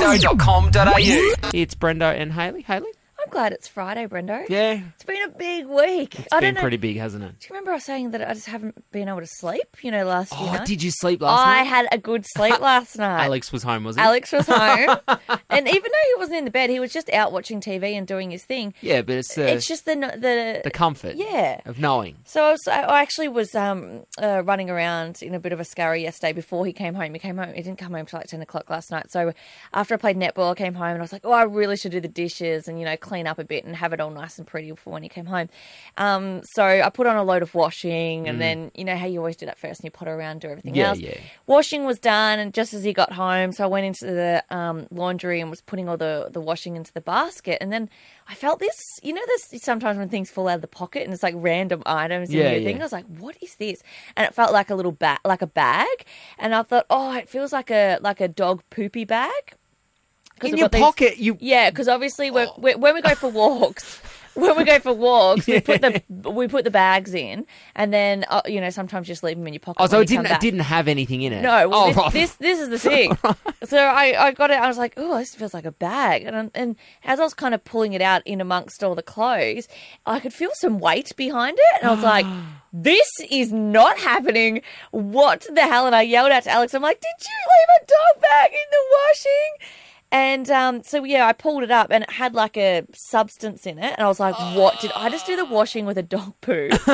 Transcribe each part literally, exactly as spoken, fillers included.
Brendo dot com dot a u. It's Brendo and Hayley. Hayley? I'm glad it's Friday, Brendo. Yeah. It's been a big week. It's I been don't know. pretty big, hasn't it? Do you remember I was saying that I just haven't been able to sleep, you know, last few Oh, nights? did you sleep last I night? had a good sleep last night. Alex was home, was he? Alex was home. And even though he wasn't in the bed, he was just out watching T V and doing his thing. Yeah, but it's the, It's just the... the, the comfort yeah. of knowing. So I, was, I actually was um, uh, running around in a bit of a scurry yesterday before he came home. He came home. He didn't come home till like ten o'clock last night. So after I played netball, I came home and I was like, oh, I really should do the dishes and, you know, clean up a bit and have it all nice and pretty for when he came home. Um, so I put on a load of washing and mm. then, you know how you always do that first and you potter around, do everything yeah, else. Yeah. Washing was done and just as he got home, so I went into the um, laundry and was putting all the, the washing into the basket. And then I felt this, you know, this sometimes when things fall out of the pocket and it's like random items in yeah, your yeah. thing. I was like, what is this? And it felt like a little bag, like a bag. And I thought, oh, it feels like a like a dog poopy bag. In your pocket, you... Yeah, because obviously we're, we're, when we go for walks... When we go for walks, yeah. we put the we put the bags in, and then uh, you know sometimes just leave them in your pocket. Oh, so when it you didn't come back. it didn't have anything in it. No, well, oh, this, right. this this is the thing. So I, I got it. I was like, oh, this feels like a bag, and and as I was kind of pulling it out in amongst all the clothes, I could feel some weight behind it, and I was like, this is not happening. What the hell? And I yelled out to Alex. I'm like, did you leave a dog bag in the washing? And um, so, yeah, I pulled it up and it had like a substance in it. And I was like, what? Did I just do the washing with a dog poo? So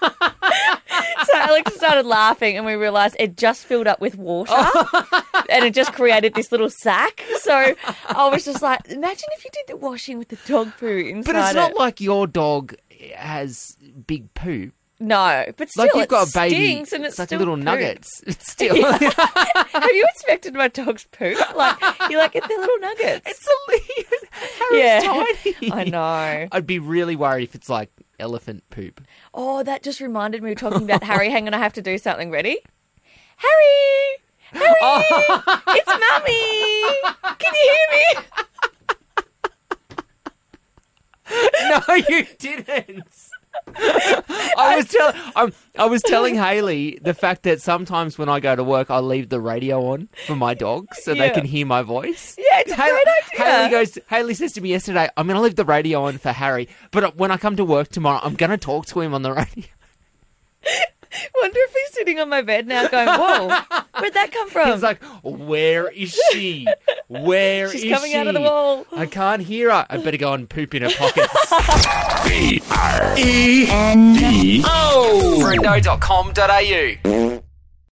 Alex started laughing and we realised it just filled up with water and it just created this little sack. So I was just like, imagine if you did the washing with the dog poo inside But it's not it. like your dog has big poop. No, but still, like you've it got a baby, stinks and it's, it's like still little poop. nuggets. It's still. Yeah. Have you inspected my dog's poop? Like, you're like, they're little nuggets. It's a Harry's Yeah. tiny. I know. I'd be really worried if it's like elephant poop. Oh, that just reminded me of talking about Harry. Hang on, I have to do something. Ready? Harry! Harry! Oh. It's Mummy! Can you hear me? No, you didn't. I was telling um, I was telling Hayley the fact that sometimes when I go to work, I leave the radio on for my dogs so Yeah. they can hear my voice. Yeah, it's a Hayley, great idea. Hayley goes. Hayley says to me yesterday, "I'm going to leave the radio on for Harry, but when I come to work tomorrow, I'm going to talk to him on the radio." Wonder if he's sitting on my bed now going, whoa, where'd that come from? He's like, "Where is she? Where She's is coming she? out of the wall. I can't hear her. I better go and poop in her pockets." B R E N D O Brendo dot com dot a u